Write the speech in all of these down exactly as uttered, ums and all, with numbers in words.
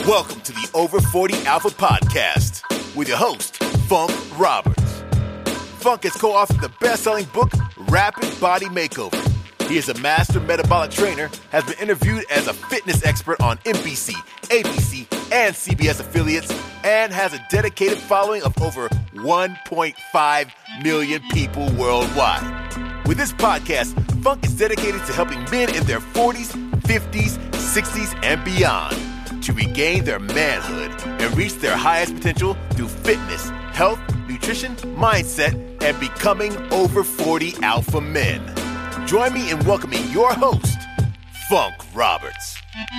Welcome to the Over forty Alpha Podcast with your host, Funk Roberts. Funk has co-authored the best-selling book, Rapid Body Makeover. He is a master metabolic trainer, has been interviewed as a fitness expert on N B C, A B C, and C B S affiliates, and has a dedicated following of over one point five million people worldwide. With this podcast, Funk is dedicated to helping men in their forties, fifties, sixties, and beyond to regain their manhood and reach their highest potential through fitness, health, nutrition, mindset, and becoming over forty alpha men. Join me in welcoming your host, Funk Roberts.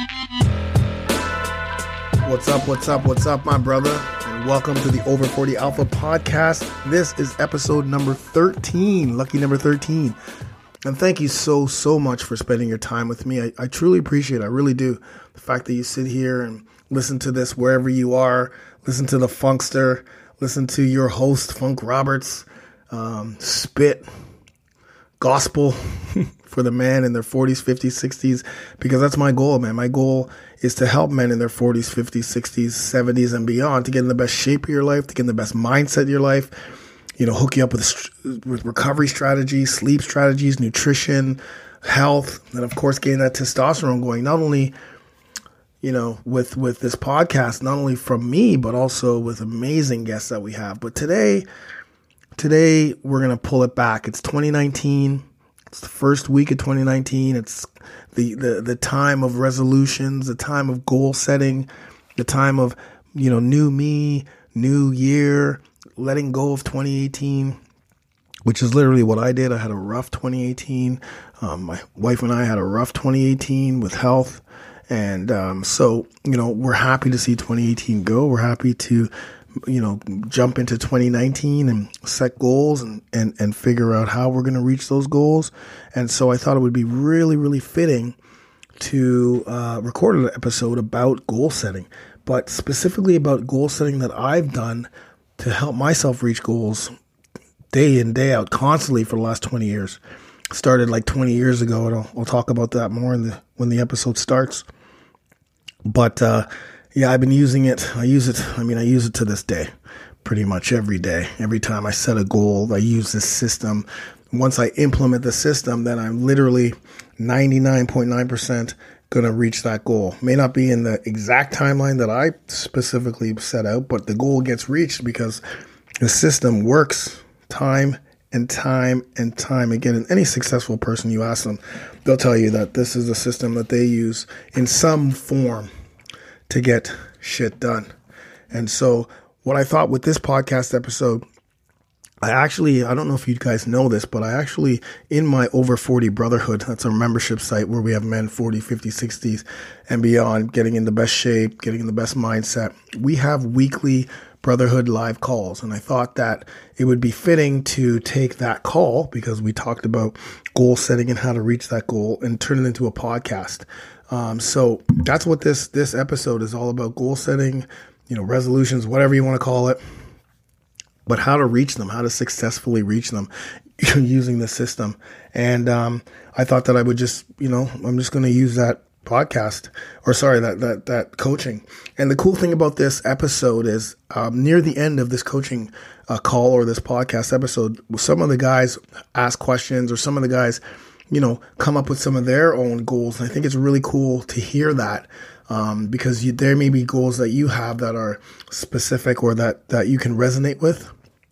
What's up, what's up, what's up, my brother? And welcome to the Over forty Alpha Podcast. This is episode number thirteen, lucky number thirteen. And thank you so, so much for spending your time with me. I, I truly appreciate it. I really do. The fact that you sit here and listen to this wherever you are, listen to the Funkster, listen to your host, Funk Roberts, um, spit gospel for the man in their forties, fifties, sixties, because that's my goal, man. My goal is to help men in their forties, fifties, sixties, seventies, and beyond to get in the best shape of your life, to get in the best mindset of your life, you know, hook you up with, with recovery strategies, sleep strategies, nutrition, health, and of course, getting that testosterone going, not only, you know, with, with this podcast, not only from me, but also with amazing guests that we have. But today, today we're going to pull it back. It's twenty nineteen. It's the first week of twenty nineteen. It's the, the, the time of resolutions, the time of goal setting, the time of, you know, new me, new year, letting go of twenty eighteen, which is literally what I did. I had a rough twenty eighteen. Um, my wife and I had a rough twenty eighteen with health. And um, so, you know, we're happy to see twenty eighteen go. We're happy to, you know, jump into twenty nineteen and set goals and, and, and figure out how we're going to reach those goals. And so I thought it would be really, really fitting to uh, record an episode about goal setting, but specifically about goal setting that I've done to help myself reach goals day in, day out, constantly for the last twenty years. Started like twenty years ago, and I'll, I'll talk about that more in the when the episode starts. But uh, yeah, I've been using it. I use it. I mean, I use it to this day, pretty much every day. Every time I set a goal, I use this system. Once I implement the system, then I'm literally ninety-nine point nine percent going to reach that goal. May not be in the exact timeline that I specifically set out, but the goal gets reached because the system works time and time and time again. And any successful person, you ask them, they'll tell you that this is a system that they use in some form to get shit done. And so what I thought with this podcast episode, I actually, I don't know if you guys know this, but I actually, in my Over forty Brotherhood, that's our membership site where we have men forty, fifty, sixties and beyond, getting in the best shape, getting in the best mindset. We have weekly Brotherhood live calls. And I thought that it would be fitting to take that call, because we talked about goal setting and how to reach that goal, and turn it into a podcast. Um, so that's what this, this episode is all about: goal setting, you know, resolutions, whatever you want to call it, but how to reach them, how to successfully reach them using the system. And um, I thought that I would just, you know, I'm just going to use that podcast, or sorry, that, that, that coaching. And the cool thing about this episode is um, near the end of this coaching uh, call or this podcast episode, some of the guys ask questions, or some of the guys, you know, come up with some of their own goals. And I think it's really cool to hear that um, because you, there may be goals that you have that are specific or that, that you can resonate with.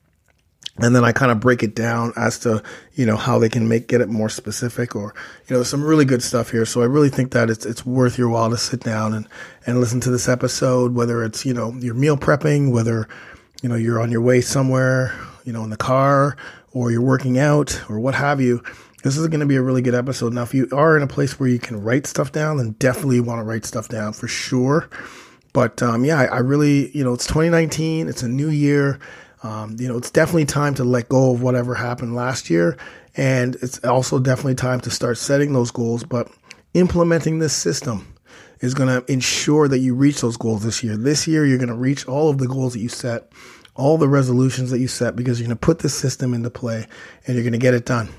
And then I kind of break it down as to, you know, how they can make, get it more specific, or, you know, some really good stuff here. So I really think that it's, it's worth your while to sit down and, and listen to this episode, whether it's, you know, you're meal prepping, whether, you know, you're on your way somewhere, you know, in the car, or you're working out, or what have you. This is going to be a really good episode. Now, if you are in a place where you can write stuff down, then definitely want to write stuff down for sure. But, um, yeah, I, I really, you know, it's twenty nineteen, it's a new year. Um, you know, it's definitely time to let go of whatever happened last year. And it's also definitely time to start setting those goals. But implementing this system is going to ensure that you reach those goals this year. This year, you're going to reach all of the goals that you set, all the resolutions that you set, because you're going to put this system into play and you're going to get it done.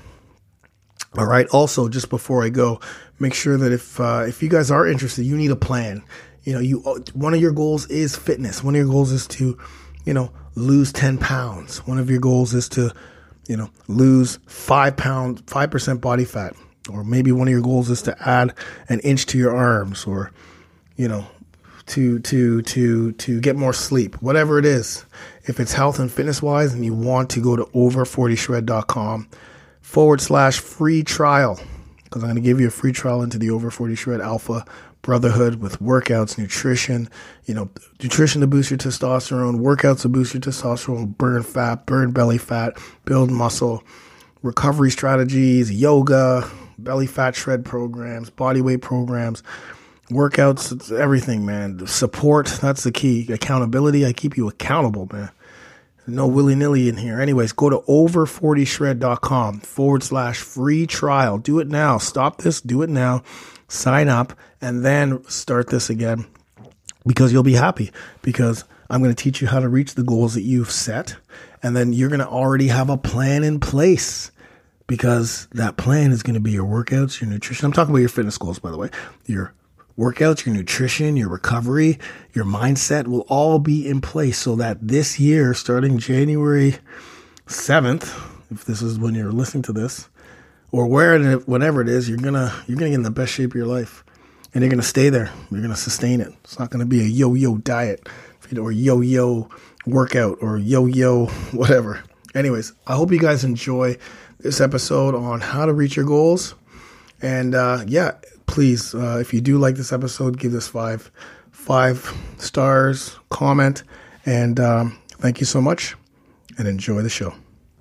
All right. Also, just before I go, make sure that if uh, if you guys are interested, you need a plan. you know, you one of your goals is fitness. One of your goals is to, you know, lose ten pounds. One of your goals is to, you know, lose five pounds, five percent body fat. Or maybe one of your goals is to add an inch to your arms, or, you know, to to to to get more sleep. Whatever it is, if it's health and fitness wise, and you want to go to over forty shred dot com forward slash free trial, because I'm going to give you a free trial into the Over forty Shred Alpha Brotherhood with workouts, nutrition, you know, nutrition to boost your testosterone, workouts to boost your testosterone, burn fat, burn belly fat, build muscle, recovery strategies, yoga, belly fat shred programs, body weight programs, workouts, it's everything, man. Support, that's the key. Accountability, I keep you accountable, man. No willy-nilly in here. Anyways, go to over forty shred dot com forward slash free trial. Do it now. Stop this. Do it now. Sign up and then start this again, because you'll be happy, because I'm going to teach you how to reach the goals that you've set. And then you're going to already have a plan in place, because that plan is going to be your workouts, your nutrition. I'm talking about your fitness goals, by the way. Your workouts, your nutrition, your recovery, your mindset will all be in place, so that this year, starting January seventh, if this is when you're listening to this, or where it, whenever it is, you're gonna you're gonna get in the best shape of your life, and you're gonna stay there. You're gonna sustain it. It's not gonna be a yo-yo diet, or yo-yo workout, or yo-yo whatever. Anyways, I hope you guys enjoy this episode on how to reach your goals. And uh, yeah, please, uh, if you do like this episode, give this five, five stars, comment, and um, thank you so much, and enjoy the show.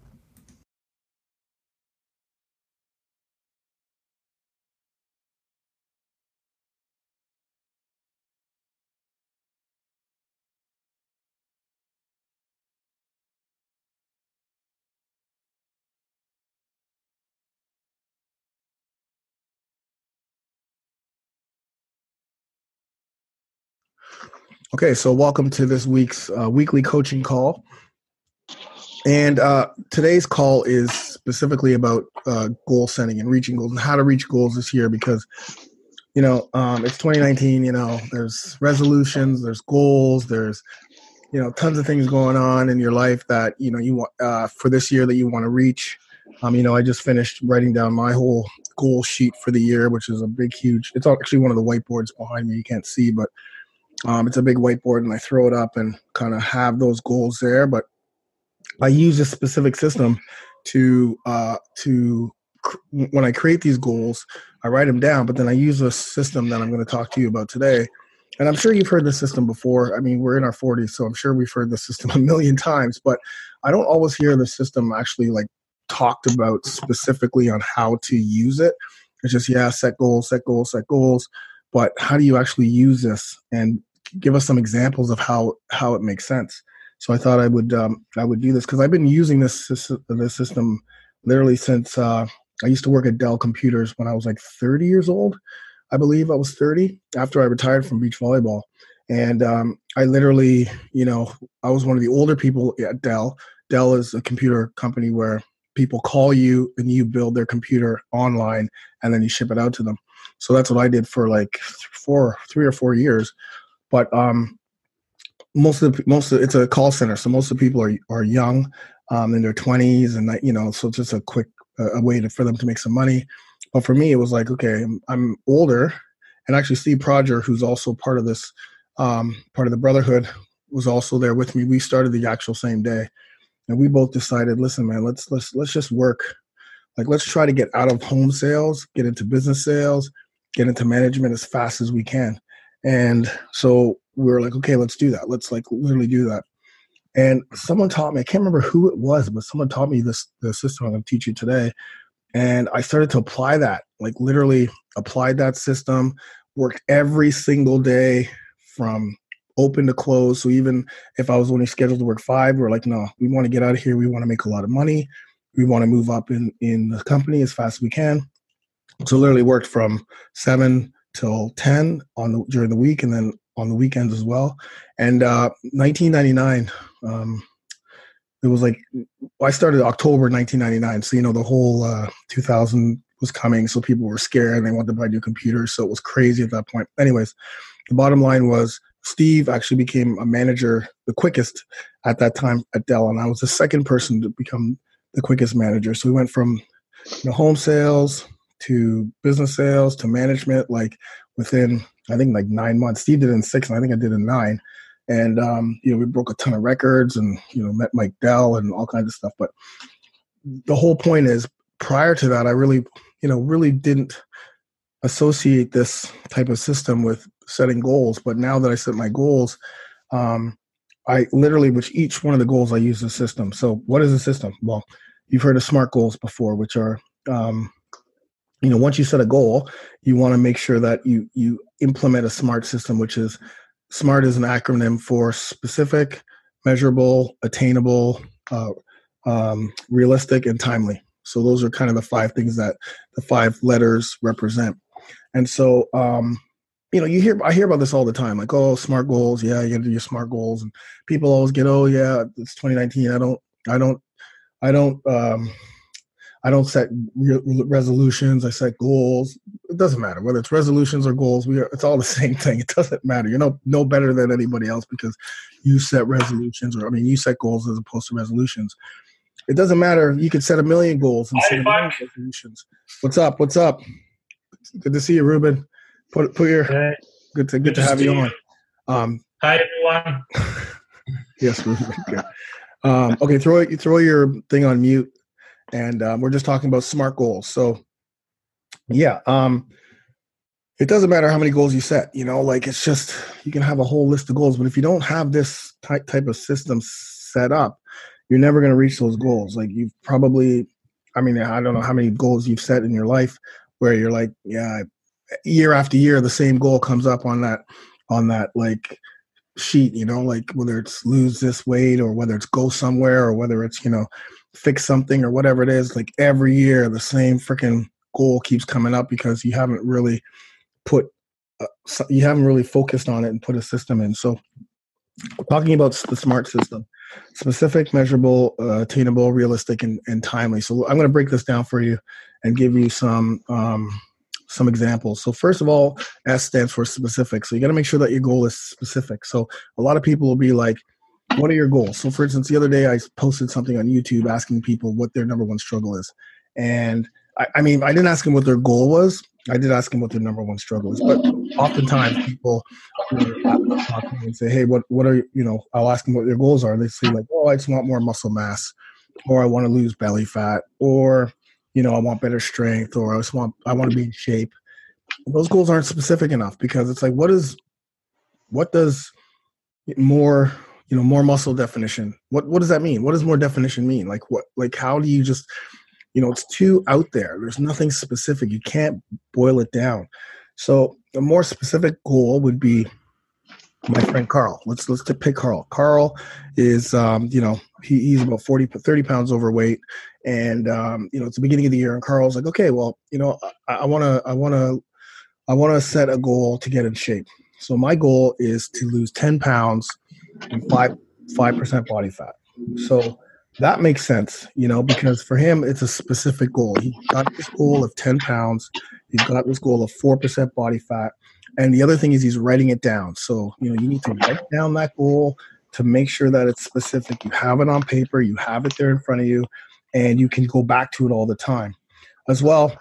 Okay, so welcome to this week's uh, weekly coaching call. And uh, today's call is specifically about uh, goal setting and reaching goals, and how to reach goals this year, because, you know, um, it's twenty nineteen, you know, there's resolutions, there's goals, there's, you know, tons of things going on in your life that, you know, you want uh, for this year that you want to reach. Um, you know, I just finished writing down my whole goal sheet for the year, which is a big, huge, it's actually one of the whiteboards behind me. You can't see, but Um, it's a big whiteboard, and I throw it up and kind of have those goals there. But I use a specific system to uh, to cr- when I create these goals, I write them down. But then I use a system that I'm going to talk to you about today. And I'm sure you've heard this system before. I mean, we're in our forties, so I'm sure we've heard this system a million times. But I don't always hear the system actually like talked about specifically on how to use it. It's just, yeah, set goals, set goals, set goals. But how do you actually use this, and give us some examples of how, how it makes sense? So I thought I would um, I would do this, because I've been using this this system literally since uh, I used to work at Dell Computers when I was like thirty years old. I believe I was thirty after I retired from beach volleyball. And um, I literally, you know, I was one of the older people at Dell. Dell is a computer company where people call you and you build their computer online, and then you ship it out to them. So that's what I did for like four, three or four years. But um, most of the, most of, it's a call center, so most of the people are are young, um, in their twenties, and you know, so it's just a quick uh, a way to, for them to make some money. But for me, it was like, okay, I'm, I'm older, and actually Steve Prodger, who's also part of this, um, part of the Brotherhood, was also there with me. We started the actual same day, and we both decided, listen, man, let's let's let's just work. Like, let's try to get out of home sales, get into business sales, get into management as fast as we can. And so we were like, okay, let's do that. Let's like literally do that. And someone taught me, I can't remember who it was, but someone taught me this, the system I'm going to teach you today. And I started to apply that, like literally applied that system, worked every single day from open to close. So even if I was only scheduled to work five, we're like, no, we want to get out of here. We want to make a lot of money. We want to move up in, in the company as fast as we can. So literally worked from seven till ten on the, during the week, and then on the weekends as well. And uh, nineteen ninety-nine, um, it was like, I started October nineteen ninety-nine. So, you know, the whole uh, two thousand was coming. So people were scared and they wanted to buy new computers. So it was crazy at that point. Anyways, the bottom line was Steve actually became a manager the quickest at that time at Dell, and I was the second person to become the quickest manager. So we went from you know, home sales to business sales to management, like within, I think, like nine months. Steve did it in six, and I think I did it in nine. And, um, you know, we broke a ton of records and, you know, met Mike Dell and all kinds of stuff. But the whole point is, prior to that, I really, you know, really didn't associate this type of system with setting goals. But now that I set my goals, um, I literally, with each one of the goals, I use a system. So what is a system? Well, you've heard of SMART goals before, which are, um, you know, once you set a goal, you want to make sure that you you implement a SMART system, which is SMART is an acronym for specific, measurable, attainable, uh, um, realistic, and timely. So those are kind of the five things that the five letters represent. And so, um, you know, you hear I hear about this all the time, like, oh, SMART goals, yeah, you got to do your SMART goals, and people always get, oh, yeah, it's twenty nineteen. I don't, I don't, I don't. Um, I don't set re- resolutions. I set goals. It doesn't matter whether it's resolutions or goals. We are, it's all the same thing. It doesn't matter. You're no no better than anybody else because you set resolutions, or I mean, you set goals as opposed to resolutions. It doesn't matter. You could set a million goals and set a million resolutions. What's up? What's up? Good to see you, Ruben. Put put your hey. good to good, good to, to have you on. Um, Hi everyone. Yes, Ruben. Okay. Um, okay, throw it. Throw your thing on mute. And um, we're just talking about SMART goals. So, yeah, um, it doesn't matter how many goals you set. You know, like it's just you can have a whole list of goals, but if you don't have this type type of system set up, you're never going to reach those goals. Like you've probably, I mean, I don't know how many goals you've set in your life where you're like, yeah, year after year, the same goal comes up on that on that like sheet. You know, like whether it's lose this weight or whether it's go somewhere or whether it's you know. fix something or whatever it is, like every year the same freaking goal keeps coming up because you haven't really put uh, you haven't really focused on it and put a system in. So talking about the SMART system, specific, measurable, uh, attainable, realistic, and, and timely. So I'm going to break this down for you and give you some um, some examples. So first of all, S stands for specific. So you got to make sure that your goal is specific. So a lot of people will be like, what are your goals? So for instance, the other day I posted something on YouTube asking people what their number one struggle is. And I, I mean, I didn't ask them what their goal was. I did ask them what their number one struggle is. But oftentimes people you know, talk to me and say, hey, what, what are, you know, I'll ask them what their goals are. They say like, oh, I just want more muscle mass, or I want to lose belly fat, or, you know, I want better strength, or I just want, I want to be in shape. And those goals aren't specific enough because it's like, what is, what does more, you know, more muscle definition. What what does that mean? What does more definition mean? Like what? Like how do you just, you know, it's too out there. There's nothing specific. You can't boil it down. So a more specific goal would be my friend Carl. Let's let's pick Carl. Carl is, um, you know, he, he's about forty, thirty pounds overweight, and um, you know, it's the beginning of the year, and Carl's like, okay, well, you know, I want to, I want to, I want to set a goal to get in shape. So my goal is to lose ten pounds and five five percent body fat. So that makes sense, you know, because for him it's a specific goal. He got this goal of ten pounds. He's got this goal of four percent body fat. And the other thing is he's writing it down. So, you know, you need to write down that goal to make sure that it's specific. You have it on paper, you have it there in front of you, and you can go back to it all the time. As well,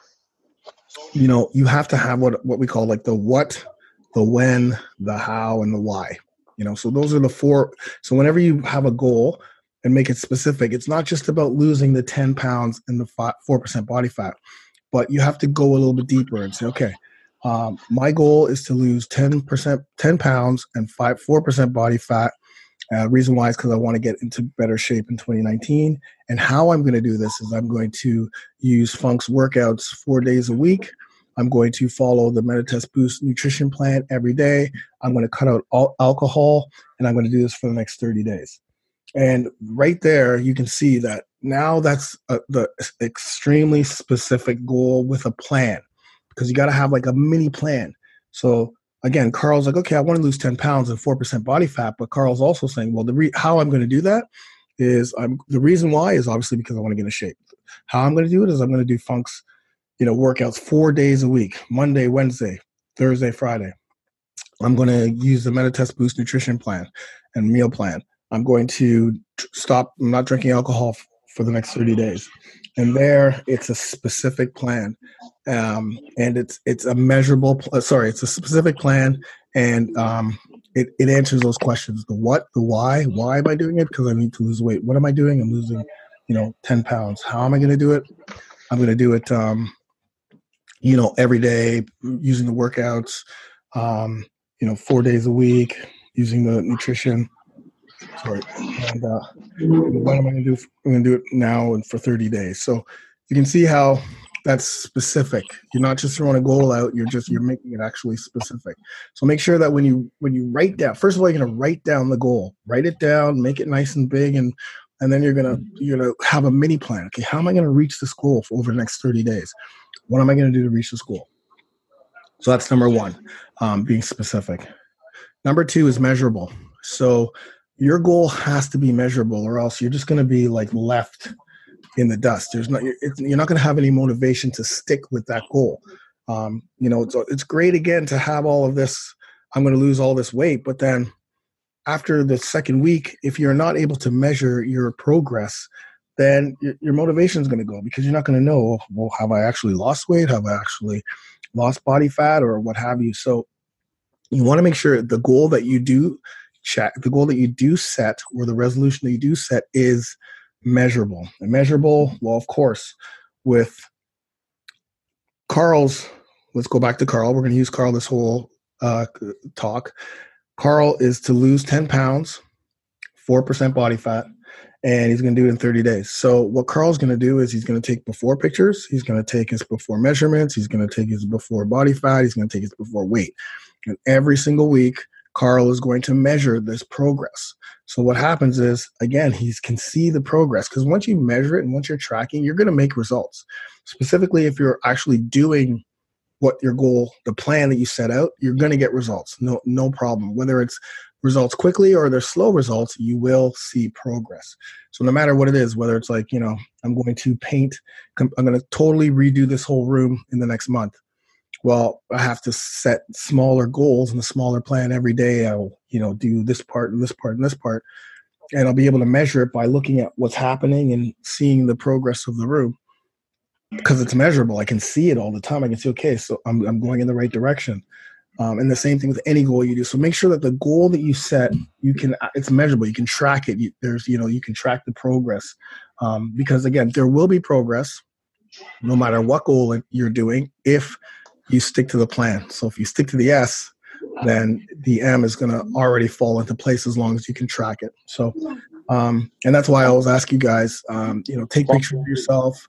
you know, you have to have what what we call like the what, the when, the how, and the why. You know, so those are the four. So whenever you have a goal and make it specific, it's not just about losing the ten pounds and the four percent body fat, but you have to go a little bit deeper and say, okay, um, my goal is to lose ten percent, ten pounds and five, four percent body fat. Uh, reason why is because I want to get into better shape in twenty nineteen. And how I'm going to do this is I'm going to use Funk's workouts four days a week. I'm going to follow the Meditest Boost nutrition plan every day. I'm going to cut out all alcohol, and I'm going to do this for the next thirty days. And right there, you can see that now that's a, the extremely specific goal with a plan, because you got to have like a mini plan. So again, Carl's like, okay, I want to lose ten pounds and four percent body fat. But Carl's also saying, well, the re- how I'm going to do that is I'm the reason why is obviously because I want to get in shape. How I'm going to do it is I'm going to do Funk's, you know, workouts four days a week, Monday, Wednesday, Thursday, Friday. I'm going to use the Metatest Boost nutrition plan and meal plan. I'm going to stop, I'm not drinking alcohol f- for the next thirty days. And there, it's a specific plan. Um, and it's it's a measurable, pl- sorry, it's a specific plan. And um, it, it answers those questions. The what, the why, why am I doing it? Because I need to lose weight. What am I doing? I'm losing, you know, ten pounds. How am I going to do it? I'm going to do it, um, you know, every day using the workouts, um, you know, four days a week using the nutrition. Sorry. And uh, what am I going to do? I'm going to do it now and for thirty days. So you can see how that's specific. You're not just throwing a goal out. You're just, you're making it actually specific. So make sure that when you, when you write down, first of all, you're going to write down the goal, write it down, make it nice and big. And, and then you're going to, you're going to have a mini plan. Okay. How am I going to reach this goal for over the next thirty days? What am I going to do to reach this goal? So that's number one, um, being specific. Number two is measurable. So your goal has to be measurable, or else you're just going to be like left in the dust. There's not, it's, you're not going to have any motivation to stick with that goal. Um, you know, it's, it's great again to have all of this. I'm going to lose all this weight, but then after the second week, if you're not able to measure your progress, then your, your motivation is going to go, because you're not going to know, well, have I actually lost weight? Have I actually lost body fat, or what have you? So you want to make sure the goal that you do check, the goal that you do set, or the resolution that you do set is measurable. And measurable, well, of course, with Carl's, let's go back to Carl. We're going to use Carl this whole uh, talk. Carl is to lose ten pounds, four percent body fat, and he's going to do it in thirty days. So what Carl's going to do is he's going to take before pictures. He's going to take his before measurements. He's going to take his before body fat. He's going to take his before weight. And every single week, Carl is going to measure this progress. So what happens is, again, he can see the progress, because once you measure it and once you're tracking, you're going to make results. Specifically, if you're actually doing what your goal, the plan that you set out, you're going to get results. No, no problem. Whether it's results quickly or they're slow results, you will see progress. So no matter what it is, whether it's like, you know, I'm going to paint, I'm going to totally redo this whole room in the next month. Well, I have to set smaller goals and a smaller plan every day. I'll, you know, do this part and this part and this part, and I'll be able to measure it by looking at what's happening and seeing the progress of the room, because it's measurable. I can see it all the time. I can see, okay, so I'm I'm going in the right direction. Um, and the same thing with any goal you do. So make sure that the goal that you set, you can, it's measurable. You can track it. You, there's, you know, you can track the progress, um, because again, there will be progress no matter what goal you're doing if you stick to the plan. So if you stick to the S, then the M is going to already fall into place as long as you can track it. So, um, and that's why I always ask you guys, um, you know, take pictures of yourself.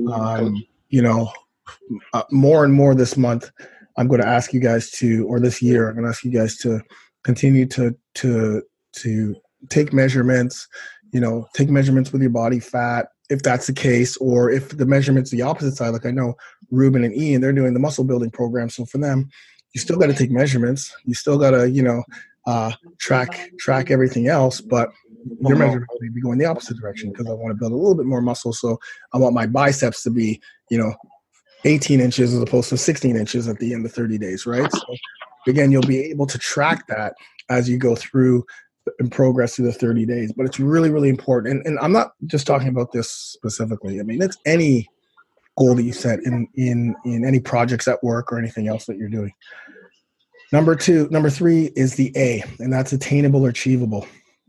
Um, you know, uh, more and more this month, I'm going to ask you guys to, or this year, I'm going to ask you guys to continue to, to, to take measurements, you know, take measurements with your body fat, if that's the case, or if the measurement's the opposite side. Like I know Ruben and Ian, they're doing the muscle building program. So for them, you still got to take measurements. You still got to, you know, uh, track, track everything else, but your measurement may be going the opposite direction, because I want to build a little bit more muscle. So I want my biceps to be, you know, eighteen inches as opposed to sixteen inches at the end of thirty days, right? So again, you'll be able to track that as you go through and progress through the thirty days. But it's really, really important. And, and I'm not just talking about this specifically. I mean, it's any goal that you set in, in, in any projects at work or anything else that you're doing. Number two, number three is the A, and that's attainable or achievable.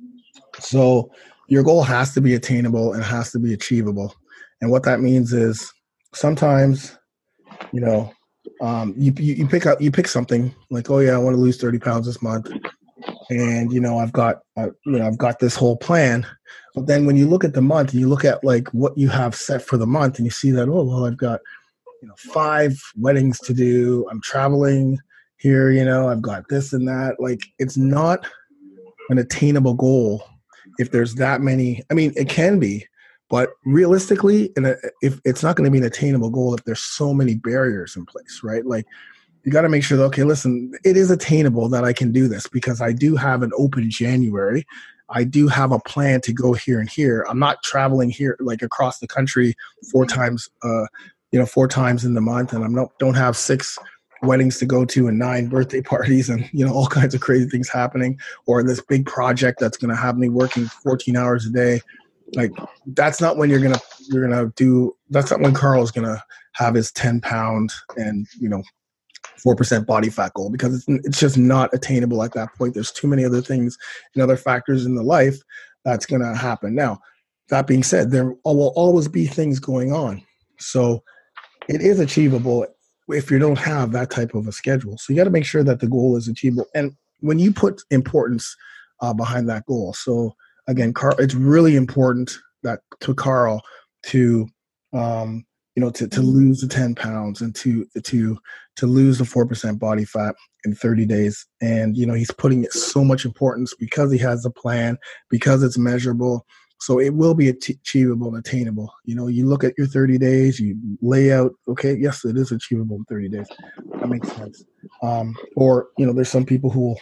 So your goal has to be attainable and has to be achievable. And what that means is sometimes, you know, um, you, you you pick up you pick something like, oh yeah, I want to lose thirty pounds this month, and you know I've got uh, you know I've got this whole plan. But then when you look at the month and you look at like what you have set for the month, and you see that, oh well, I've got you know five weddings to do. I'm traveling here, you know, I've got this and that. Like it's not an attainable goal if there's that many. I mean, it can be. But realistically, and if it's not going to be an attainable goal if there's so many barriers in place, right? Like you got to make sure that, okay, listen, it is attainable that I can do this because I do have an open January. I do have a plan to go here and here. I'm not traveling here like across the country four times, uh, you know, four times in the month, and I'm not don't have six weddings to go to and nine birthday parties and, you know, all kinds of crazy things happening, or this big project that's going to have me working fourteen hours a day. Like, that's not when you're going to, you're going to do, that's not when Carl is going to have his ten pound and, you know, four percent body fat goal, because it's, it's just not attainable at that point. There's too many other things and other factors in the life that's going to happen. Now, that being said, there will always be things going on. So it is achievable if you don't have that type of a schedule. So you got to make sure that the goal is achievable. And when you put importance uh, behind that goal. So again, Carl, it's really important that to Carl to, um, you know, to, to lose the ten pounds and to, to, to lose the four percent body fat in thirty days. And, you know, he's putting it so much importance because he has a plan, because it's measurable. So it will be achievable and attainable. You know, you look at your thirty days, you lay out, okay, yes, it is achievable in thirty days. That makes sense. Um, or, you know, there's some people who will,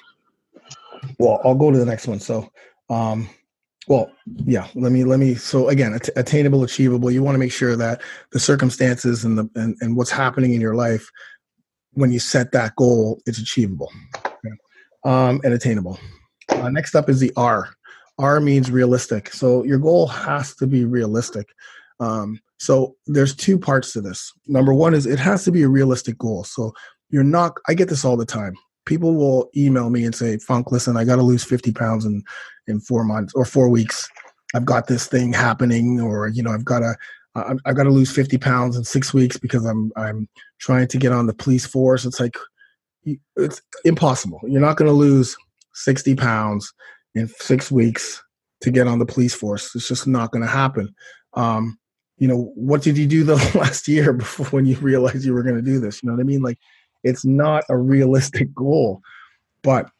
well, I'll go to the next one. So, um, well, yeah, let me, let me, so again, att- attainable, achievable. You want to make sure that the circumstances and the, and, and what's happening in your life, when you set that goal, it's achievable, okay? um, and attainable. Uh, next up is the R. R means realistic. So your goal has to be realistic. Um, so there's two parts to this. Number one is it has to be a realistic goal. So you're not, I get this all the time. People will email me and say, Funk, listen, I got to lose fifty pounds in, in four months or four weeks. I've got this thing happening, or, you know, I've got to, uh, I've got to lose fifty pounds in six weeks because I'm, I'm trying to get on the police force. It's like, it's impossible. You're not going to lose sixty pounds in six weeks to get on the police force. It's just not going to happen. Um, you know, what did you do the last year before when you realized you were going to do this? You know what I mean? Like, it's not a realistic goal. But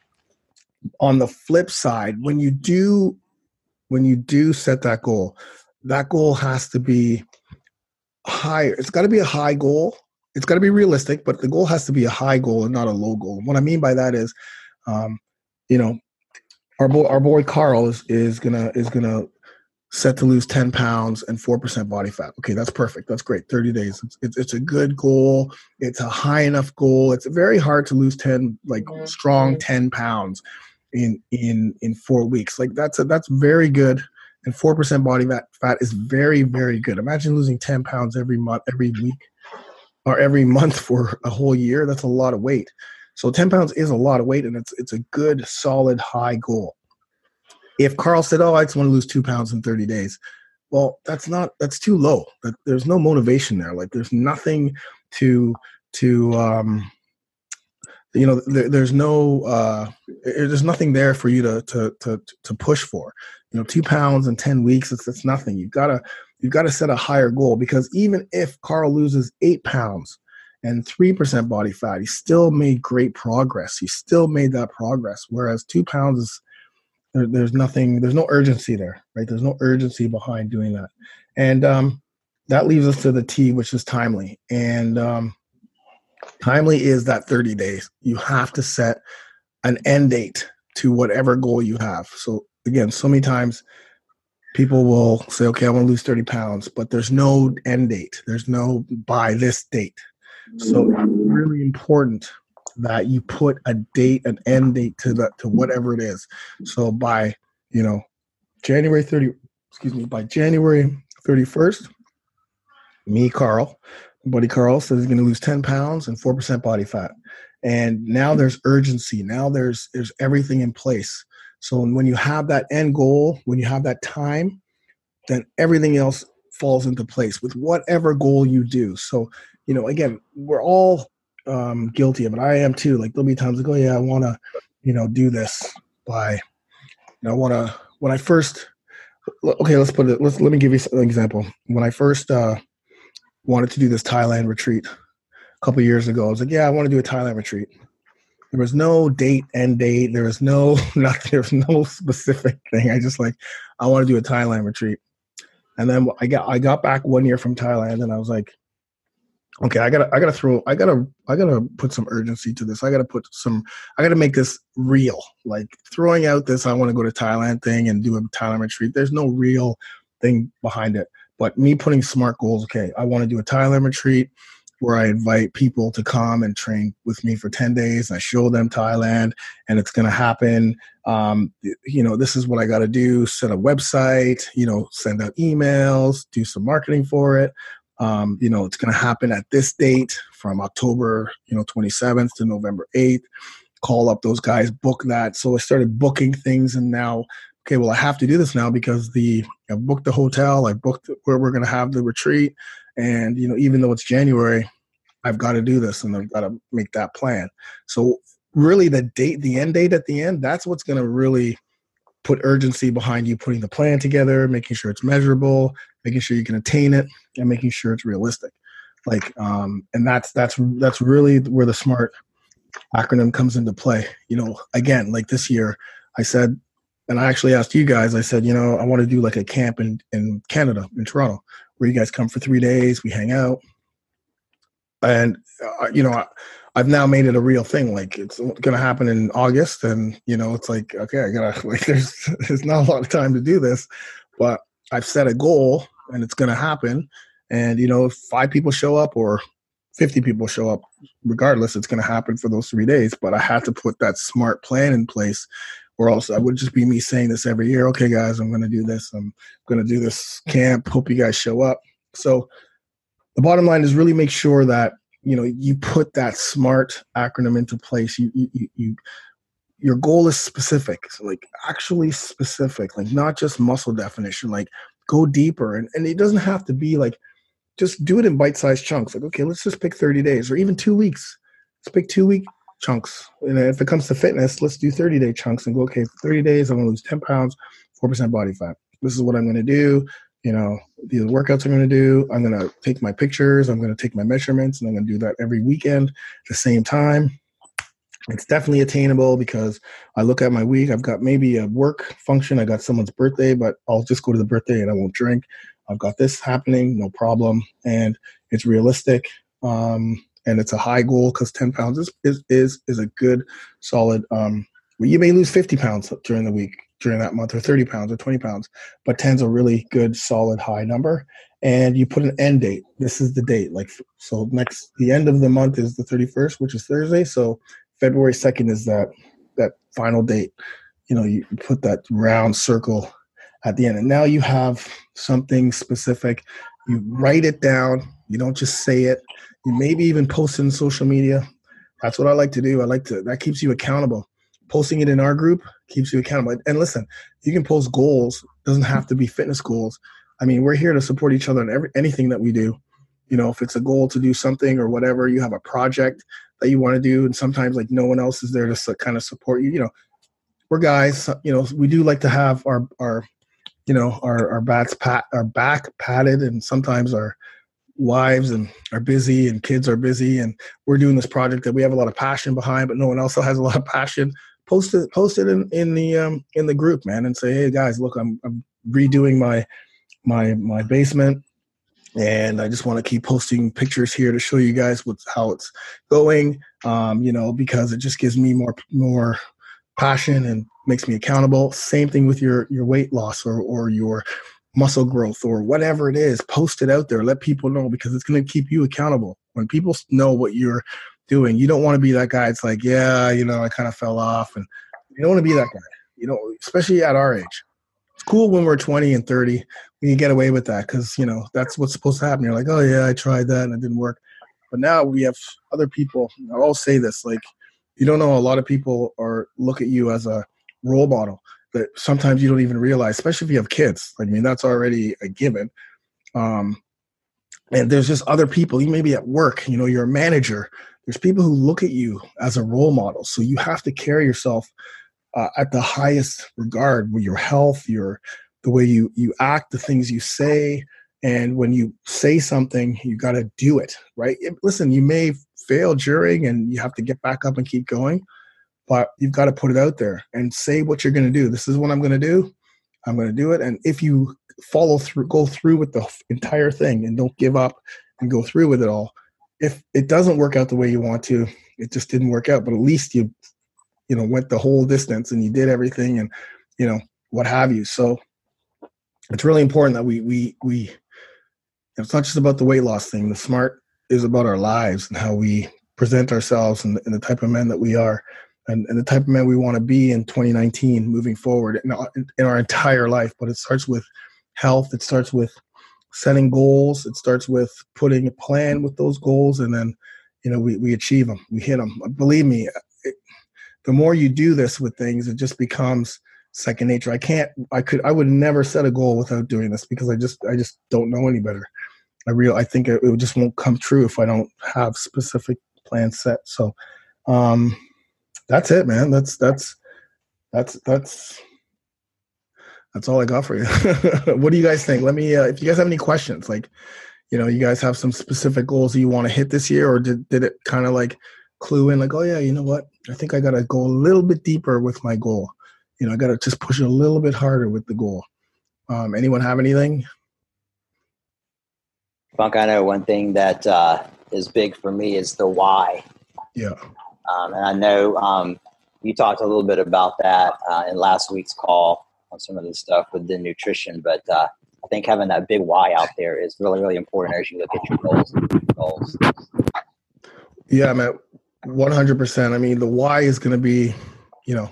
on the flip side, when you do, when you do set that goal, that goal has to be higher. It's got to be a high goal. It's got to be realistic, but the goal has to be a high goal and not a low goal. And what I mean by that is, um, you know, Our boy, our boy Carl is, is gonna is gonna set to lose ten pounds and four percent body fat. Okay, that's perfect. That's great. Thirty days. It's, it's it's a good goal. It's a high enough goal. It's very hard to lose ten like strong ten pounds in in in four weeks. Like that's a, that's very good. And four percent body fat fat is very very good. Imagine losing ten pounds every month, every week, or every month for a whole year. That's a lot of weight. So ten pounds is a lot of weight, and it's it's a good, solid, high goal. If Carl said, oh, I just want to lose two pounds in thirty days, well, that's not, that's too low. There's no motivation there. Like, there's nothing to, to um, you know, there, there's no, uh, there's nothing there for you to, to, to, to push for. You know, two pounds in ten weeks, it's, it's nothing. You've got to, you've got to set a higher goal, because even if Carl loses eight pounds, and three percent body fat, he still made great progress. He still made that progress. Whereas two pounds is, there, there's nothing, there's no urgency there, right? There's no urgency behind doing that. And um, that leaves us to the T, which is timely. And um, timely is that thirty days. You have to set an end date to whatever goal you have. So again, so many times people will say, okay, I want to lose thirty pounds, but there's no end date. There's no by this date. So it's really important that you put a date, an end date to the to whatever it is. So by, you know, January thirtieth, excuse me, by January thirty-first, me, Carl, buddy Carl says he's going to lose ten pounds and four percent body fat. And now there's urgency. Now there's there's everything in place. So when you have that end goal, when you have that time, then everything else falls into place with whatever goal you do. So, you know, again, we're all um, guilty of it. I am too. Like, there'll be times like, oh yeah, I want to, you know, do this by, you know, I want to, when I first, okay, let's put it, let's, let me give you an example. When I first uh, wanted to do this Thailand retreat a couple of years ago, I was like, yeah, I want to do a Thailand retreat. There was no date, end date. There was no, nothing, there was no specific thing. I just like, I want to do a Thailand retreat. And then I got, I got back one year from Thailand, and I was like, okay, I gotta, I gotta throw, I gotta, I gotta put some urgency to this. I gotta put some, I gotta make this real. Like, throwing out this, I want to go to Thailand thing and do a Thailand retreat. There's no real thing behind it. But me putting smart goals, okay, I want to do a Thailand retreat. where I invite people to come and train with me for ten days. I show them Thailand, and it's going to happen. Um, you know, this is what I got to do, set a website, you know, send out emails, do some marketing for it. Um, you know, it's going to happen at this date from October, you know, twenty-seventh to November eighth. Call up those guys, book that. So I started booking things, and now, okay, well, I have to do this now because the I've booked the hotel, I booked where we're going to have the retreat. And, you know, even though it's January, I've got to do this and I've got to make that plan. So really the date, the end date at the end, that's what's going to really put urgency behind you putting the plan together, making sure it's measurable, making sure you can attain it, and making sure it's realistic. Like, um, and that's, that's, that's really where the SMART acronym comes into play. You know, again, like this year I said, and I actually asked you guys, I said, you know, I want to do like a camp in, in Canada, in Toronto, where you guys come for three days, we hang out. And, uh, you know, I, I've now made it a real thing. Like, it's going to happen in August. And, you know, it's like, okay, I got to, like, there's, there's not a lot of time to do this. But I've set a goal and it's going to happen. And, you know, if five people show up or fifty people show up, regardless, it's going to happen for those three days. But I had to put that SMART plan in place, or else it would just be me saying this every year. Okay, guys, I'm going to do this. I'm going to do this camp. Hope you guys show up. So the bottom line is really make sure that, you know, you put that SMART acronym into place. You, you, you, your goal is specific, so like actually specific, like not just muscle definition, like go deeper. And, and it doesn't have to be like, just do it in bite-sized chunks. Like, okay, let's just pick thirty days or even two weeks. Let's pick two week chunks. And if it comes to fitness, let's do thirty day chunks and go, okay, for thirty days, I'm going to lose ten pounds, four percent body fat. This is what I'm going to do. You know, these workouts I'm going to do. I'm going to take my pictures. I'm going to take my measurements, and I'm going to do that every weekend at the same time. It's definitely attainable because I look at my week. I've got maybe a work function. I got someone's birthday, but I'll just go to the birthday and I won't drink. I've got this happening, no problem. And it's realistic. Um, and it's a high goal because ten pounds is, is, is, is a good, solid, um, well, you may lose fifty pounds during the week, during that month, or thirty pounds or twenty pounds, but ten's a really good, solid, high number. And you put an end date. This is the date. Like, so next, the end of the month is the thirty-first, which is Thursday. So February second is that, that final date. You know, you put that round circle at the end. And now you have something specific. You write it down. You don't just say it. You maybe even post it in social media. That's what I like to do. I like to, that keeps you accountable. Posting it in our group keeps you accountable. And listen, you can post goals. It doesn't have to be fitness goals. I mean, we're here to support each other in every, anything that we do. You know, if it's a goal to do something or whatever, you have a project that you want to do, and sometimes like no one else is there to kind of support you. You know, we're guys, you know, we do like to have our, our, you know, our, our backs pat, our back padded, and sometimes our wives and are busy and kids are busy, and we're doing this project that we have a lot of passion behind, but no one else has a lot of passion. Post it, post it in, in the, um, in the group, man, and say, hey guys, look, I'm, I'm redoing my, my, my basement. And I just want to keep posting pictures here to show you guys what's, how it's going, um, you know, because it just gives me more, more passion and makes me accountable. Same thing with your, your weight loss or, or your muscle growth or whatever it is. Post it out there. Let people know, because it's going to keep you accountable. When people know what you're doing, you don't want to be that guy. It's like, yeah, you know, I kind of fell off, and you don't want to be that guy, you know, especially at our age. It's cool when we're twenty and thirty, we can get away with that because, you know, that's what's supposed to happen. You're like, oh, yeah, I tried that and it didn't work. But now we have other people. I'll all say this, like, you don't know, a lot of people are look at you as a role model that sometimes you don't even realize, especially if you have kids. I mean, that's already a given. Um, and there's just other people. You may be at work, you know, you're a manager. There's people who look at you as a role model. So you have to carry yourself Uh, at the highest regard with your health, your the way you you act, the things you say, and when you say something, you got to do it, right? It, listen, you may fail during, and you have to get back up and keep going, but you've got to put it out there and say what you're going to do. This is what I'm going to do. I'm going to do it, and if you follow through, go through with the entire thing, and don't give up and go through with it all. If it doesn't work out the way you want to, it just didn't work out, but at least you. you know, went the whole distance and you did everything, and, you know, what have you. So it's really important that we, we, we, it's not just about the weight loss thing. The SMART is about our lives and how we present ourselves and, and the type of men that we are and, and the type of men we want to be in twenty nineteen moving forward in our, in our entire life. But it starts with health. It starts with setting goals. It starts with putting a plan with those goals. And then, you know, we, we achieve them. We hit them. Believe me, it, the more you do this with things, it just becomes second nature. I can't, I could, I would never set a goal without doing this because I just, I just don't know any better. I real, I think it, it just won't come true if I don't have specific plans set. So, um, that's it, man. That's, that's, that's, that's, that's all I got for you. What do you guys think? Let me, uh, if you guys have any questions, like, you know, you guys have some specific goals that you want to hit this year, or did, did it kind of like clue in like, oh yeah, you know what? I think I got to go a little bit deeper with my goal. You know, I got to just push it a little bit harder with the goal. Um, anyone have anything? Funk, I know one thing that uh, is big for me is the why. Yeah. Um, and I know um, you talked a little bit about that uh, in last week's call on some of the stuff with the nutrition, but uh, I think having that big why out there is really, really important as you look at your goals. goals. Yeah, man, one hundred percent. I mean, the why is going to be, you know,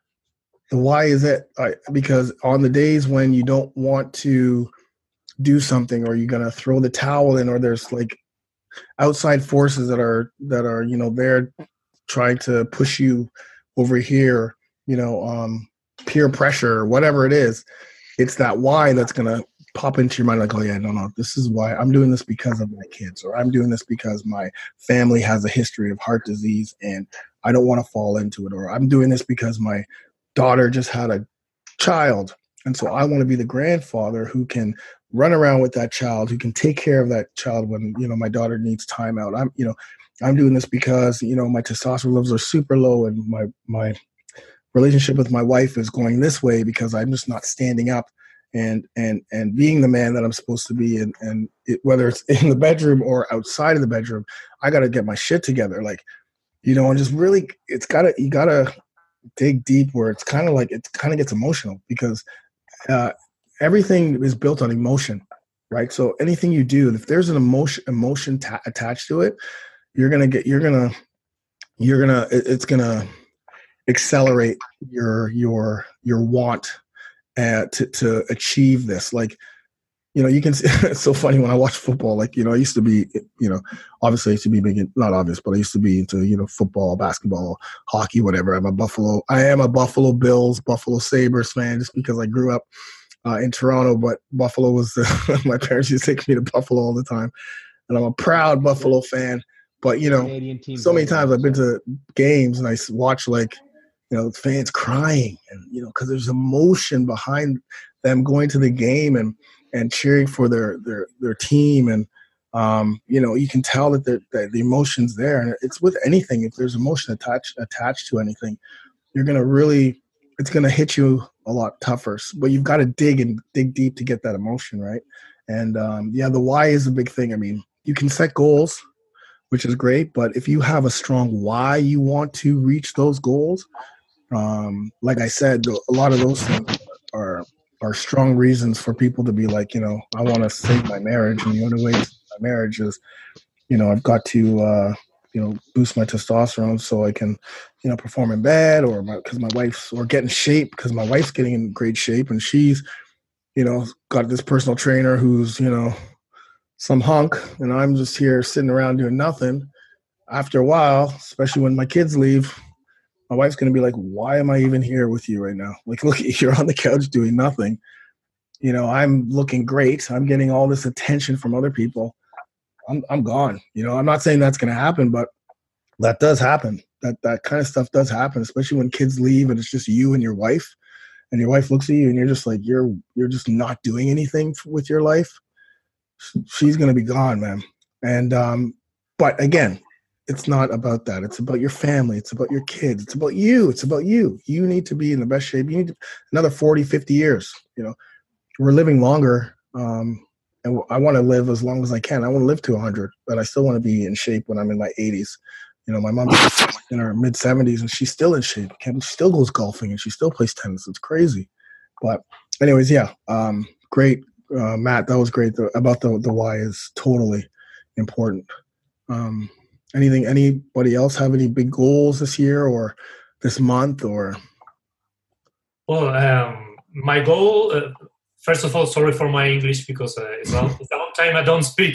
the why is it? I, because on the days when you don't want to do something, or you're going to throw the towel in, or there's like outside forces that are, that are, you know, they're trying to push you over here, you know, um, peer pressure, whatever it is, it's that why that's going to pop into your mind like, oh yeah, no, no, this is why I'm doing this, because of my kids, or I'm doing this because my family has a history of heart disease and I don't want to fall into it, or I'm doing this because my daughter just had a child. And so I want to be the grandfather who can run around with that child, who can take care of that child when, you know, my daughter needs time out. I'm, you know, I'm doing this because, you know, my testosterone levels are super low and my, my relationship with my wife is going this way because I'm just not standing up and, and, and being the man that I'm supposed to be. And, and it, whether it's in the bedroom or outside of the bedroom, I got to get my shit together. Like, you know, and just really, it's gotta, you gotta dig deep where it's kind of like, it kind of gets emotional because, uh, everything is built on emotion, right? So anything you do, if there's an emotion, emotion ta- attached to it, you're going to get, you're going to, you're going to, it, it's going to accelerate your, your, your want uh, to, to achieve this. Like, you know, you can see, it's so funny when I watch football, like, you know, I used to be, you know, obviously I used to be big, in, not obvious, but I used to be into, you know, football, basketball, hockey, whatever. I'm a Buffalo, I am a Buffalo Bills, Buffalo Sabres fan just because I grew up uh, in Toronto, but Buffalo was, the, my parents used to take me to Buffalo all the time. And I'm a proud Buffalo fan, but, you know, so many times I've been to games and I watch like, you know, fans crying and, you know, because there's emotion behind them going to the game and, and cheering for their, their, their team. And, um, you know, you can tell that, that the emotion's there. And it's with anything. If there's emotion attached, attached to anything, you're going to really, it's going to hit you a lot tougher. But you've got to dig and dig deep to get that emotion, right? And, um, yeah, the why is a big thing. I mean, you can set goals, which is great. But if you have a strong why you want to reach those goals, um, like I said, a lot of those things are are strong reasons for people to be like, you know, I want to save my marriage. And the only way to save my marriage is, you know, I've got to, uh, you know, boost my testosterone so I can, you know, perform in bed or because my, my wife's, or get in shape because my wife's getting in great shape and she's, you know, got this personal trainer who's, you know, some hunk and I'm just here sitting around doing nothing. After a while, especially when my kids leave, my wife's going to be like, why am I even here with you right now? Like, look, you're on the couch doing nothing. You know, I'm looking great. I'm getting all this attention from other people. I'm I'm gone. You know, I'm not saying that's going to happen, but that does happen. That that kind of stuff does happen, especially when kids leave and it's just you and your wife. And your wife looks at you and you're just like, you're you're just not doing anything with your life. She's going to be gone, man. And, um, but again, it's not about that. It's about your family. It's about your kids. It's about you. It's about you. You need to be in the best shape. You need to, another forty, fifty years. You know, we're living longer. Um, and I want to live as long as I can. I want to live to one hundred, but I still want to be in shape when I'm in my eighties. You know, my mom's in her mid seventies and she's still in shape. She still goes golfing and she still plays tennis. It's crazy. But anyways, yeah, um, great. Uh, Matt, that was great. The, about the, the why is totally important. Um, anything, anybody else have any big goals this year or this month or? Well, um, my goal, uh, first of all, sorry for my English because uh, it's, a, it's a long time I don't speak.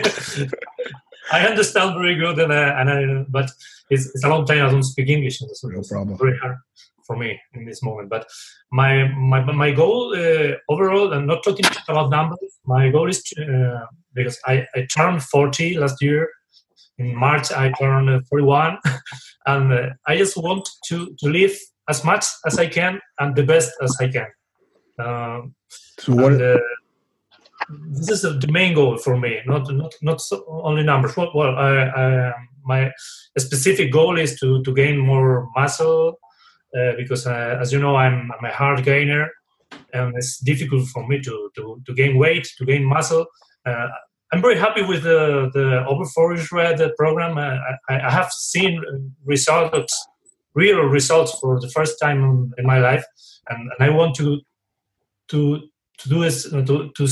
I understand very good, and, uh, and I, but it's, it's a long time I don't speak English. So no it's problem. Very hard for me in this moment. But my my my goal uh, overall, I'm not talking about numbers. My goal is to, uh, because I, I turned forty last year. In March, I turned forty-one, and uh, I just want to, to live as much as I can and the best as I can. Um, so what? And, uh, this is the main goal for me, not not not so only numbers. Well, well I, I, my specific goal is to, to gain more muscle uh, because, uh, as you know, I'm, I'm a hard gainer, and it's difficult for me to, to, to gain weight, to gain muscle. Uh, I'm very happy with the the Over forty Shred program. Uh, I, I have seen results, real results, for the first time in my life, and, and I want to to to do this to to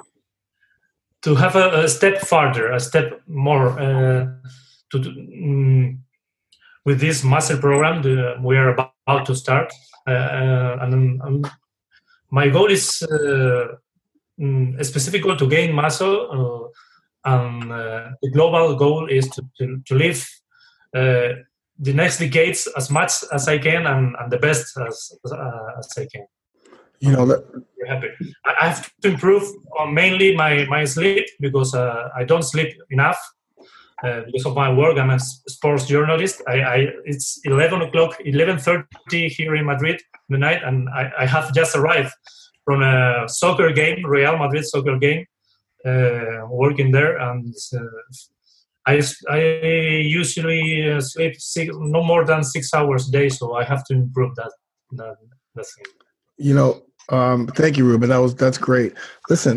to have a, a step further, a step more uh, to um, with this muscle program the, we are about to start, uh, and um, my goal is uh, um, a specific goal to gain muscle, uh, and uh, the global goal is to to, to live uh, the next decades as much as I can and, and the best as uh, as I can. You know that. Happy. I have to improve on mainly my, my sleep because uh, I don't sleep enough uh, because of my work. I'm a sports journalist. I, I it's eleven o'clock, eleven thirty here in Madrid in the night, and I, I have just arrived from a soccer game, Real Madrid soccer game, uh, working there, and uh, I I usually uh, sleep six, no more than six hours a day, so I have to improve that that, that thing. You know. Um, thank you, Ruben. That was that's great. Listen,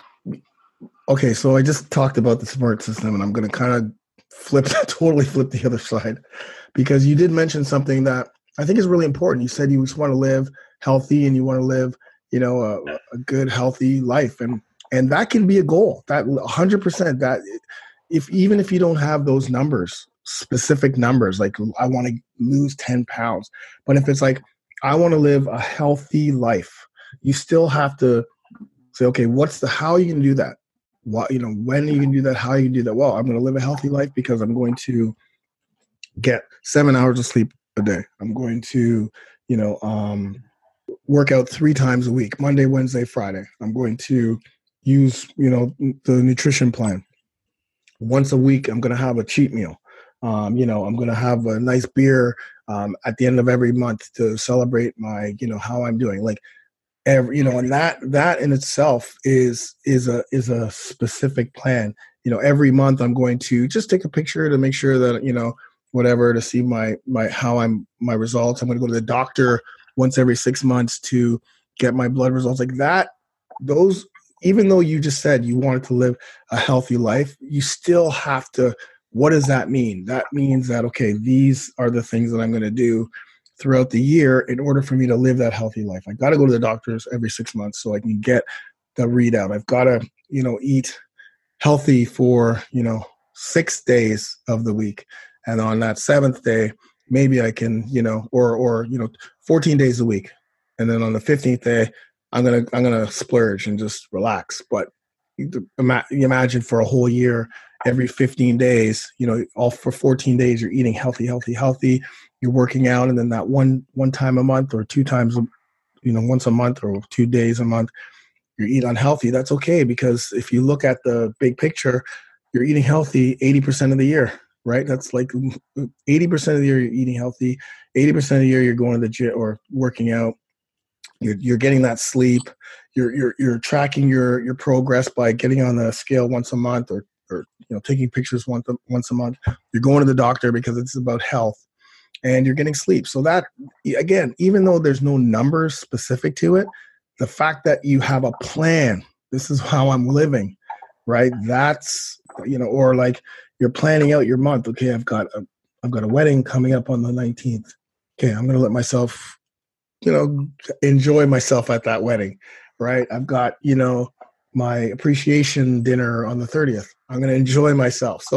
okay, so I just talked about the smart system, and I'm going to kind of flip, totally flip the other side, because you did mention something that I think is really important. You said you just want to live healthy, and you want to live, you know, a, a good, healthy life, and and that can be a goal. That one hundred percent. That if even if you don't have those numbers, specific numbers, like I want to lose ten pounds, but if it's like I want to live a healthy life, you still have to say, okay, what's the, how are you going to do that? What, you know, when are you going to do that? How are you going to do that? Well, I'm going to live a healthy life because I'm going to get seven hours of sleep a day. I'm going to, you know, um, work out three times a week, Monday, Wednesday, Friday. I'm going to use, you know, the nutrition plan. Once a week, I'm going to have a cheat meal. Um, you know, I'm going to have a nice beer um, at the end of every month to celebrate my, you know, how I'm doing. Like, every, you know, and that that in itself is is a is a specific plan. You know, every month I'm going to just take a picture to make sure that, you know, whatever, to see my my how I'm my results. I'm going to go to the doctor once every six months to get my blood results. Like that, those, even though you just said you wanted to live a healthy life, you still have to. What does that mean? That means that, okay, these are the things that I'm going to do throughout the year in order for me to live that healthy life. I got to go to the doctors every six months so I can get the readout. I've got to, you know, eat healthy for, you know, six days of the week. And on that seventh day, maybe I can, you know, or, or, you know, fourteen days a week. And then on the fifteenth day, I'm going to, I'm going to splurge and just relax. But you imagine for a whole year, every fifteen days, you know, all for fourteen days, you're eating healthy, healthy, healthy. You're working out, and then that one one time a month or two times, you know, once a month or two days a month, you eat unhealthy. That's okay, because if you look at the big picture, you're eating healthy eighty percent of the year, right? That's like eighty percent of the year you're eating healthy, eighty percent of the year you're going to the gym or working out. You're you're getting that sleep. You're you're you're tracking your your progress by getting on the scale once a month, or or you know, taking pictures once a, once a month. You're going to the doctor because it's about health, and you're getting sleep. So that, again, even though there's no numbers specific to it, the fact that you have a plan, this is how I'm living, right? That's, you know, or like you're planning out your month. Okay, I've got a, I've got a wedding coming up on the nineteenth. Okay, I'm going to let myself, you know, enjoy myself at that wedding, right? I've got, you know, my appreciation dinner on the thirtieth. I'm going to enjoy myself. So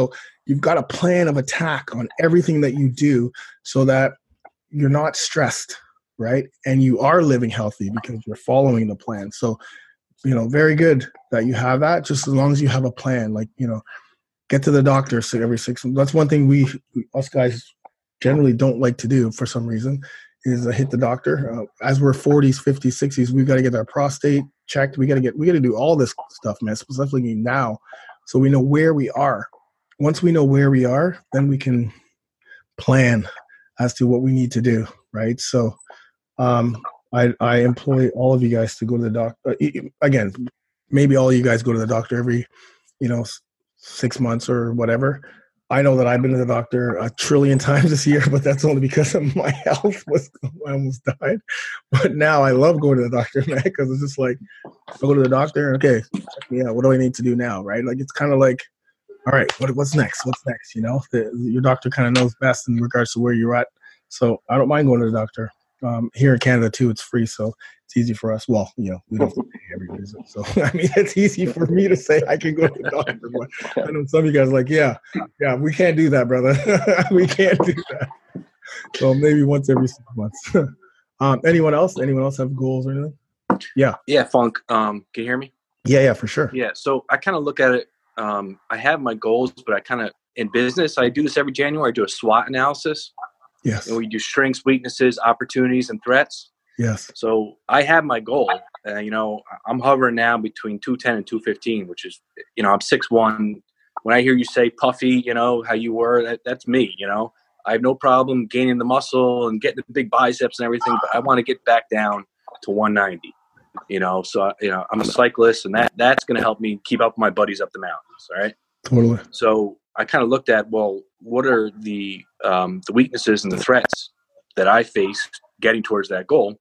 you've got a plan of attack on everything that you do so that you're not stressed, right? And you are living healthy because you're following the plan. So, you know, very good that you have that, just as long as you have a plan, like, you know, get to the doctor every six months. That's one thing we, us guys generally don't like to do for some reason, is uh, hit the doctor. Uh, as we're forties, fifties, sixties, we've got to get our prostate checked. We got to get, we got to do all this stuff, man, specifically now. So we know where we are. Once we know where we are, then we can plan as to what we need to do, right? So um, I, I employ all of you guys to go to the doctor. Again, maybe all you guys go to the doctor every, you know, six months or whatever. I know that I've been to the doctor a trillion times this year, but that's only because of my health. Was I almost died. But now I love going to the doctor, man, because it's just like, I go to the doctor, okay, yeah, what do I need to do now, right? Like, it's kind of like, all right, what, what's next? What's next? You know, the, your doctor kind of knows best in regards to where you're at. So I don't mind going to the doctor. Um, here in Canada, too, it's free, so it's easy for us. Well, you know, we don't have to pay every visit. So, I mean, it's easy for me to say I can go to the doctor. But I know some of you guys are like, yeah, yeah, we can't do that, brother. We can't do that. So maybe once every six months. um, anyone else? Anyone else have goals or anything? Yeah. Yeah, Funk. Um, can you hear me? Yeah, yeah, for sure. Yeah, so I kind of look at it. Um, I have my goals, but I kind of, in business, I do this every January. I do a SWOT analysis. Yes. And we do strengths, weaknesses, opportunities, and threats. Yes. So I have my goal. Uh, you know, I'm hovering now between two ten and two fifteen, which is, you know, I'm six one. When I hear you say puffy, you know, how you were, that, that's me, you know. I have no problem gaining the muscle and getting the big biceps and everything, but I want to get back down to one ninety, you know. So, you know, I'm a cyclist, and that that's going to help me keep up with my buddies up the mountains, all right? Totally. So I kind of looked at, well, what are the um, the weaknesses and the threats that I face getting towards that goal?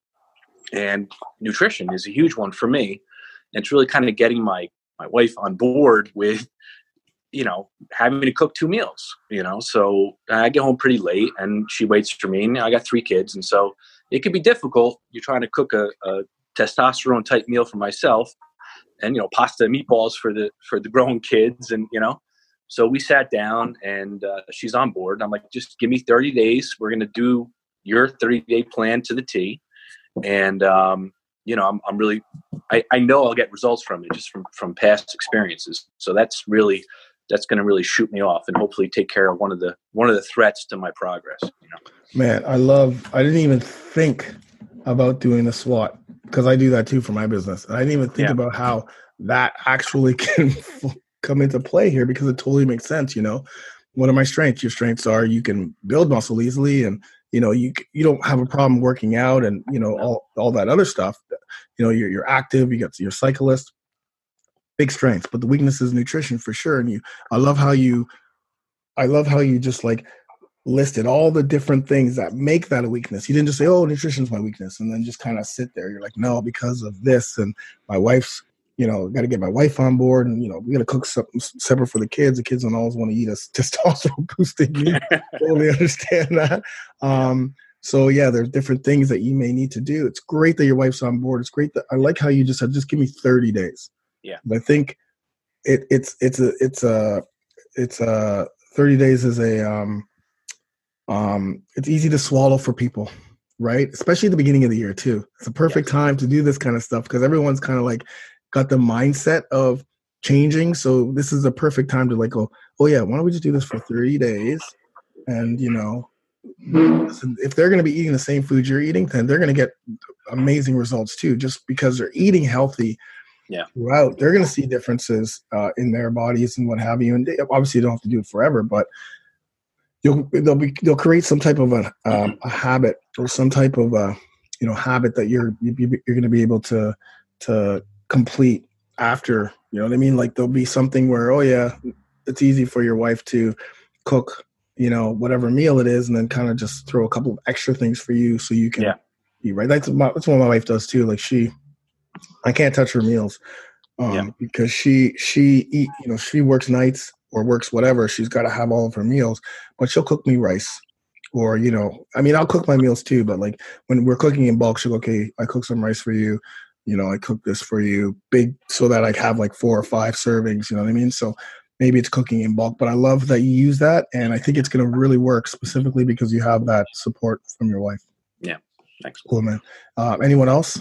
And nutrition is a huge one for me. And it's really kind of getting my, my wife on board with, you know, having to cook two meals, you know. So I get home pretty late, and she waits for me, and I got three kids. And so it can be difficult. You're trying to cook a, a testosterone type meal for myself, and, you know, pasta and meatballs for the, for the growing kids. And, you know, so we sat down, and uh, she's on board. I'm like, just give me thirty days. We're going to do your thirty day plan to the T. And, um, you know, I'm, I'm really, I, I know I'll get results from it just from, from past experiences. So that's really, that's going to really shoot me off and hopefully take care of one of the, one of the threats to my progress. You know? Man, I love, I didn't even think about doing the SWOT, because I do that too for my business. And I didn't even think Yeah. about how that actually can come into play here, because it totally makes sense. You know, what are my strengths? Your strengths are you can build muscle easily, and, you know, you you don't have a problem working out, and, you know, all, all that other stuff. You know, you're, you're active, you got your cyclist, big strengths, but the weakness is nutrition for sure. And you, I love how you, I love how you just like listed all the different things that make that a weakness. You didn't just say, oh, nutrition's my weakness, and then just kind of sit there. You're like, no, because of this, and my wife's, you know, got to get my wife on board, and, you know, we got to cook something separate for the kids. The kids don't always want to eat a testosterone boosting meat. Totally understand that. Um, so yeah, there's different things that you may need to do. It's great that your wife's on board. It's great that I like how you just said, just give me thirty days. Yeah. I think it, it's, it's a, it's a, it's a thirty days is a, um, um, it's easy to swallow for people, right? Especially at the beginning of the year too. It's a perfect Yes. time to do this kind of stuff, because everyone's kind of like got the mindset of changing. So this is a perfect time to like go, oh yeah, why don't we just do this for thirty days? And, you know, listen, if they're going to be eating the same food you're eating, then they're going to get amazing results too, just because they're eating healthy. Yeah. Throughout, they're going to see differences uh, in their bodies and what have you. And they, obviously, you don't have to do it forever, but you'll they'll be they'll create some type of a um, a habit, or some type of a you know habit that you're you, you're going to be able to to complete after. You know what I mean? Like, there'll be something where, oh yeah, it's easy for your wife to cook, you know, whatever meal it is, and then kind of just throw a couple of extra things for you so you can Yeah. eat, right? That's my, that's what my wife does too. Like, she, I can't touch her meals um, Yeah. because she, she eat, you know, she works nights or works whatever. She's got to have all of her meals, but she'll cook me rice, or, you know, I mean, I'll cook my meals too, but like when we're cooking in bulk, she'll go, okay, I cook some rice for you. You know, I cook this for you big, so that I have like four or five servings, you know what I mean? So maybe it's cooking in bulk. But I love that you use that, and I think it's going to really work specifically because you have that support from your wife. Yeah, thanks. Cool, man. Uh, anyone else?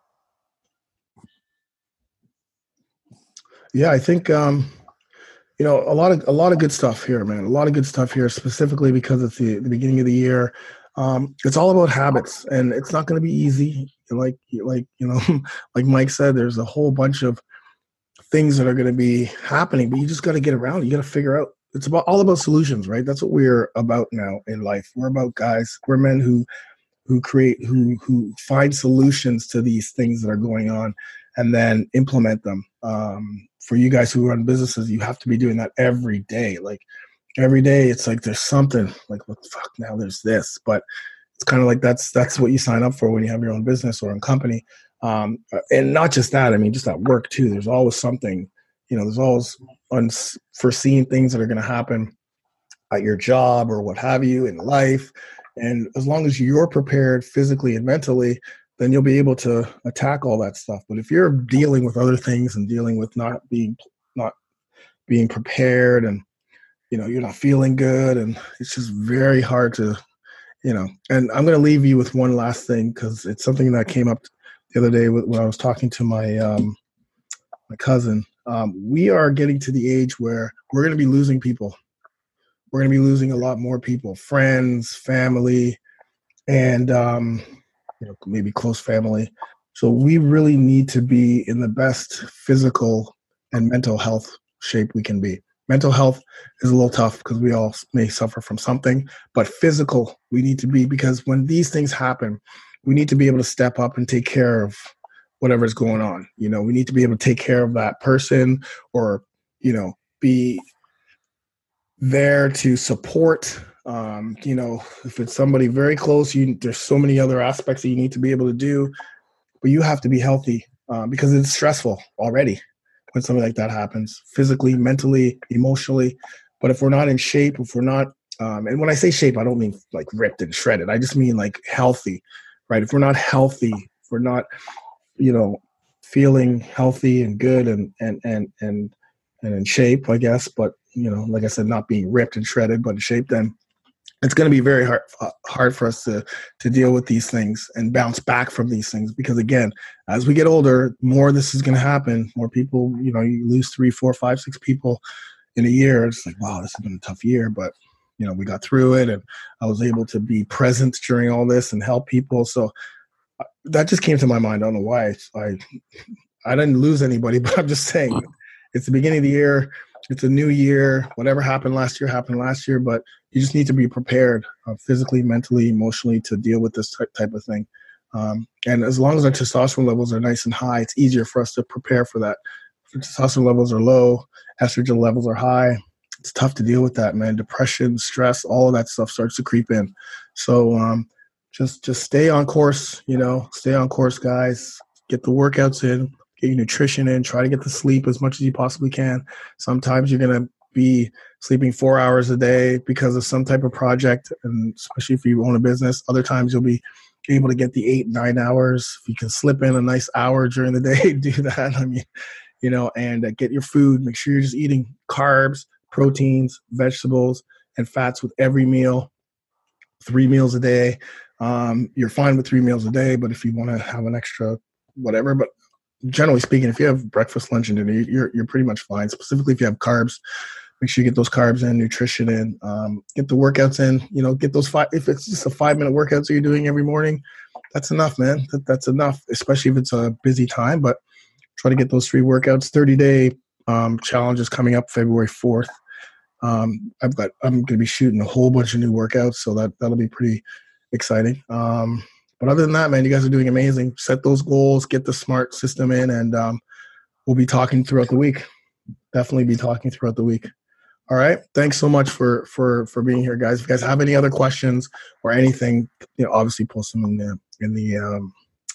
Yeah, I think um, you know a lot of a lot of good stuff here, man. A lot of good stuff here, specifically because it's the, the beginning of the year. Um, it's all about habits, and it's not going to be easy. Like like you know, like Mike said, there's a whole bunch of things that are going to be happening, but you just got to get around. You got to figure out. It's about all about solutions, right? That's what we're about now in life. We're about guys. We're men who who create, who who find solutions to these things that are going on, and then implement them. Um, for you guys who run businesses, you have to be doing that every day. Like every day, it's like there's something. Like what the fuck? Now there's this, but it's kind of like that's that's what you sign up for when you have your own business or own company. Um, and not just that. I mean, just at work too. There's always something. You know, there's always unforeseen things that are going to happen at your job or what have you in life. And as long as you're prepared physically and mentally, then you'll be able to attack all that stuff. But if you're dealing with other things and dealing with not being not being prepared, and you know you're not feeling good, and it's just very hard to, you know. And I'm going to leave you with one last thing because it's something that came up the other day when I was talking to my um, my cousin. Um, we are getting to the age where we're going to be losing people. We're going to be losing a lot more people, friends, family, and um, you know, maybe close family. So we really need to be in the best physical and mental health shape we can be. Mental health is a little tough because we all may suffer from something, but physical we need to be, because when these things happen, we need to be able to step up and take care of whatever's going on. You know, we need to be able to take care of that person, or, you know, be there to support. Um, you know, if it's somebody very close, you, there's so many other aspects that you need to be able to do, but you have to be healthy uh, because it's stressful already when something like that happens, physically, mentally, emotionally. But if we're not in shape, if we're not, um, and when I say shape, I don't mean like ripped and shredded. I just mean like healthy, right? If we're not healthy, if we're not, you know, feeling healthy and good and, and, and, and, and in shape, I guess, but, you know, like I said, not being ripped and shredded, but in shape, then it's going to be very hard uh, hard for us to to deal with these things and bounce back from these things. Because again, as we get older, more this is going to happen. More people, you know, you lose three, four, five, six people in a year. It's like, wow, this has been a tough year, but you know, we got through it, and I was able to be present during all this and help people. So uh, that just came to my mind. I don't know why. I I didn't lose anybody, but I'm just saying, it's the beginning of the year. It's a new year. Whatever happened last year happened last year, but you just need to be prepared uh, physically, mentally, emotionally to deal with this type, type of thing. Um, and as long as our testosterone levels are nice and high, it's easier for us to prepare for that. If testosterone levels are low, estrogen levels are high, it's tough to deal with that, man. Depression, stress, all of that stuff starts to creep in. So um, just just stay on course, you know, stay on course, guys. Get the workouts in. Get your nutrition in, try to get the sleep as much as you possibly can. Sometimes you're going to be sleeping four hours a day because of some type of project, and especially if you own a business. Other times you'll be able to get the eight, nine hours. If you can slip in a nice hour during the day, do that. I mean, you know, and uh, get your food. Make sure you're just eating carbs, proteins, vegetables, and fats with every meal, three meals a day. Um, you're fine with three meals a day, but if you want to have an extra whatever, but generally speaking, if you have breakfast, lunch, and dinner, you're you're pretty much fine. Specifically, if you have carbs, make sure you get those carbs in, nutrition in, um, get the workouts in. You know, get those five. If it's just a five minute workout that you're doing every morning, that's enough, man. That, that's enough, especially if it's a busy time. But try to get those three workouts. thirty day um, challenge is coming up February fourth. Um, I've got I'm going to be shooting a whole bunch of new workouts, so that that'll be pretty exciting. Um, But other than that, man, you guys are doing amazing. Set those goals, get the SMART system in, and um, we'll be talking throughout the week. Definitely be talking throughout the week. All right. Thanks so much for for for being here, guys. If you guys have any other questions or anything, you know, obviously post them in the in the um,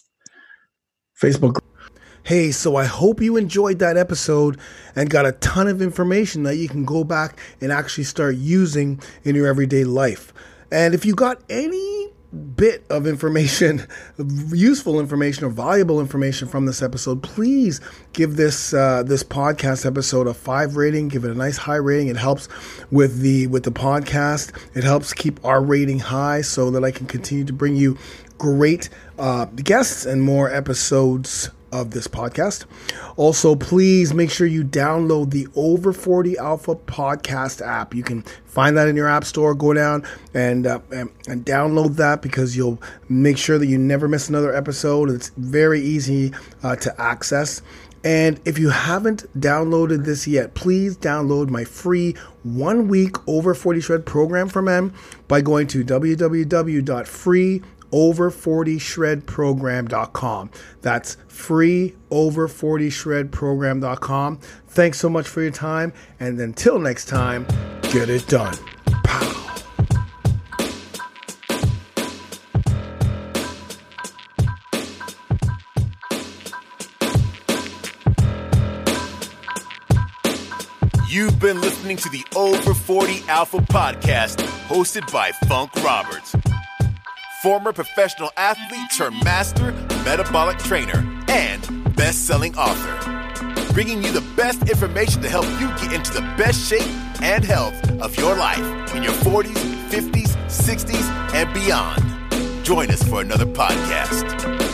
Facebook. Hey, so I hope you enjoyed that episode and got a ton of information that you can go back and actually start using in your everyday life. And if you got any bit of information, useful information or valuable information from this episode, please give this uh, this podcast episode a five rating. Give it a nice high rating. It helps with the with the podcast. It helps keep our rating high so that I can continue to bring you great uh, guests and more episodes of this podcast. Also, please make sure you download the Over forty Alpha podcast app. You can find that in your app store. Go down and, uh, and and download that, because you'll make sure that you never miss another episode. It's very easy uh, to access. And if you haven't downloaded this yet, please download my free one-week Over forty Shred program from M by going to w w w dot free over forty shred program dot com. That's free over forty shred program dot com. Thanks so much for your time, and until next time, get it done. Pow. You've been listening to the Over forty Alpha podcast, hosted by Funk Roberts, former professional athlete turned master metabolic trainer and best-selling author, bringing you the best information to help you get into the best shape and health of your life in your forties, fifties, sixties, and beyond. Join us for another podcast.